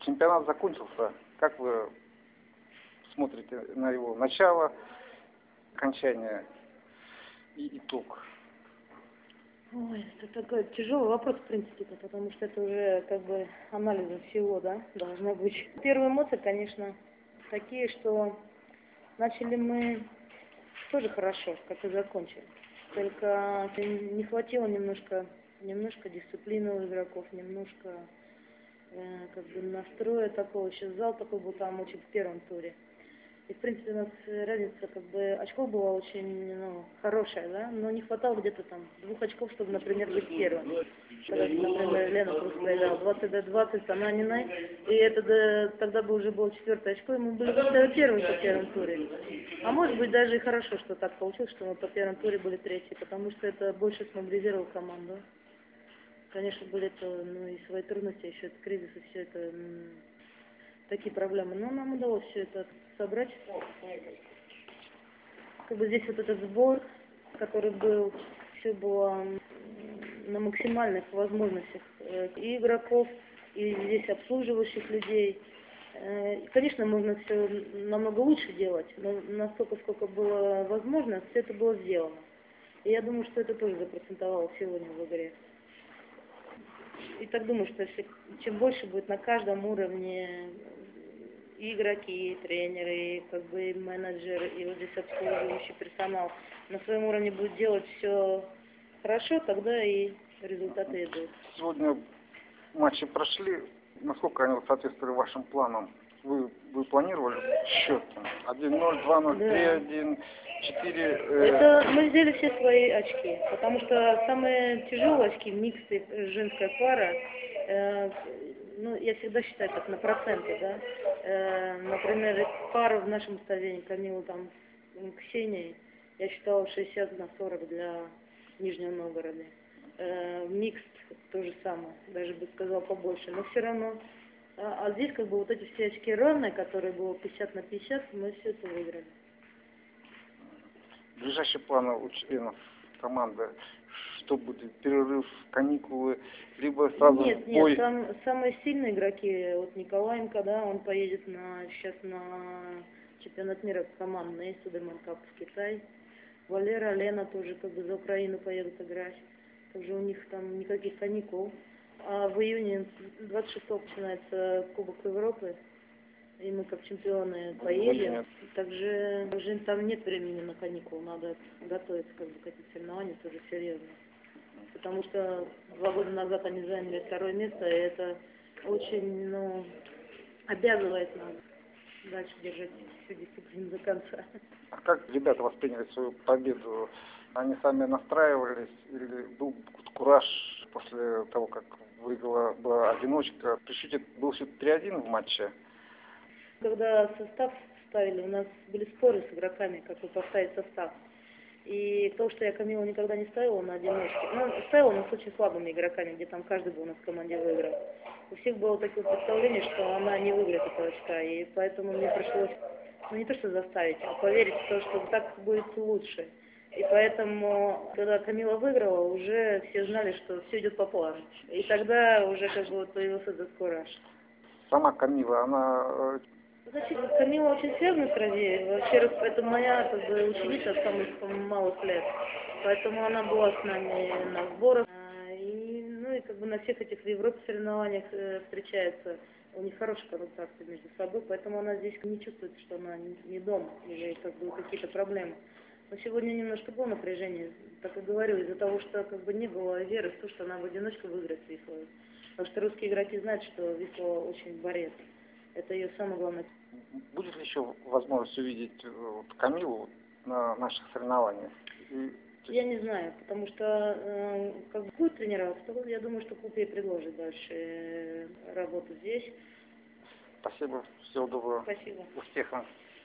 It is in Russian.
Чемпионат закончился. Как вы смотрите на его начало, окончание и итог? Ой, это такой тяжелый вопрос, в принципе, потому что это уже как бы анализом всего, да, должно быть. Первые эмоции, конечно, такие, что начали мы тоже хорошо, как и закончили. Только не хватило немножко дисциплины у игроков, немножко как бы настроя такого. Сейчас зал такой был там очень в первом туре. И, в принципе, у нас разница, как бы, очков была очень, хорошая, да, но не хватало где-то там 2 очков, чтобы, например, быть первым. Когда, например, Лена просто проиграла 20-20 с Ананиной, и это тогда бы уже было 4-е очко, и мы были первые по первом туре. А может быть, даже и хорошо, что так получилось, что мы по первом туре были 3-е, потому что это больше смобилизировало команду. Конечно, были это, и свои трудности, еще это кризис, и все это... такие проблемы. Но нам удалось все это собрать. Как бы здесь вот этот сбор, который был, все было на максимальных возможностях и игроков, и здесь обслуживающих людей. Конечно, можно все намного лучше делать, но настолько, сколько было возможно, все это было сделано. И я думаю, что это тоже запроцентовало сегодня в игре. И так думаю, что если чем больше будет на каждом уровне и игроки, и тренеры, и как бы и менеджеры, и вот здесь обслуживающий персонал на своем уровне будет делать все хорошо, тогда и результаты идут. Сегодня матчи прошли. Насколько они соответствовали вашим планам? Вы планировали счет 1-0, 2-0, Да. 3-1, 4... Это мы взяли все свои очки, потому что самые тяжелые очки, миксы, женская пара, я всегда считаю так на проценты, да. Например, пара в нашем ставлении, Камила там, Ксенией, я считала 60/40 для Нижнего Новгорода. Микс то же самое, даже бы сказала побольше, но все равно. А здесь как бы вот эти все очки равные, которые было 50/50, мы все это выиграли. Ближайшие планы у членов команды, что будет, перерыв, каникулы, либо сразу Нет, бой? там самые сильные игроки, вот Николаенко, да, он поедет сейчас на чемпионат мира командный, Судерман Кап в Китай. Валера, Лена тоже как бы за Украину поедут играть. Также у них там никаких каникул. А в июне 26-го начинается Кубок Европы, и мы как чемпионы поедем. Также там нет времени на каникул, надо готовиться как бы к этим соревнованиям тоже серьезно. Потому что 2 года назад они заняли 2-е место, и это очень, обязывает нас дальше держать всю дисциплину до конца. А как ребята восприняли свою победу? Они сами настраивались или был кураж после того, как была одиночка? При счете был счет 3-1 в матче. Когда состав ставили, у нас были споры с игроками, как вы поставить состав. И то, что я Камилу никогда не ставила на одиночке, ставила, но с очень слабыми игроками, где там каждый был у нас в команде выиграл. У всех было такое представление, что она не выиграет этого очка, и поэтому мне пришлось, не то что заставить, а поверить в то, что так будет лучше. И поэтому, когда Камила выиграла, уже все знали, что все идет по плану. И тогда уже как бы появился этот кураж. Сама Камила, она... Значит, Камила очень связана с Розеей. Во-первых, это моя как бы ученица с самых малых лет. Поэтому она была с нами на сборах. И как бы на всех этих в Европе соревнованиях встречается. У них хорошие контакты между собой, поэтому она здесь не чувствует, что она не дома или как бы какие-то проблемы. Но сегодня немножко было напряжение, так и говорю, из-за того, что как бы не было веры в то, что она в одиночку выиграет Вислу. Потому что русские игроки знают, что Висла очень борец. Это ее самое главное. Будет ли еще возможность увидеть Камилу на наших соревнованиях? Я не знаю, потому что как будет тренироваться, то я думаю, что клуб ей предложит дальше работу здесь. Спасибо, всего доброго. Спасибо. Успехов.